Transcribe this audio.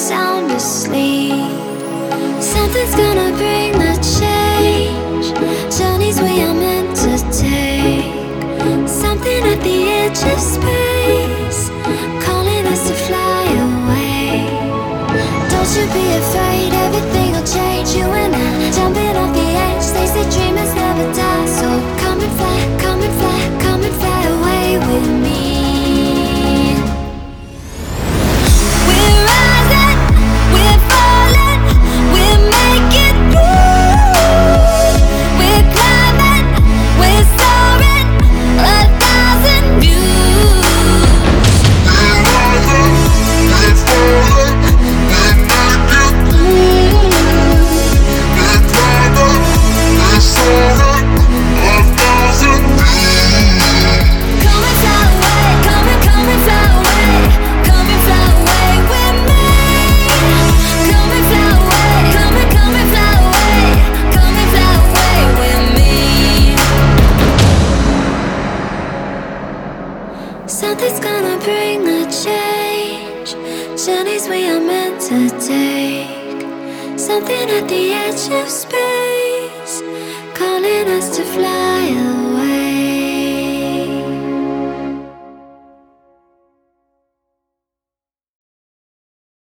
sound asleep. Something's gonna bring the change. Journeys we are meant to take. Something at the edge of space, calling us to fly away. Don't you be afraid, everything will change. You and I, jumping off the edge. They say dreamers never die. So come and fly, come and fly, come and fly away with me. We're rising, we're falling, we're making through. We're climbing, we're soaring, 1,000 views. We're rising, we're falling, we're making through. We're climbing, we're soaring, 1,000 views. Come and fly away, come and fly away, come and fly away with me. Come and fly away, come and fly away, come and fly away with me. Something's gonna bring the change. Journeys we are meant to take. Something at the edge of space, calling us to fly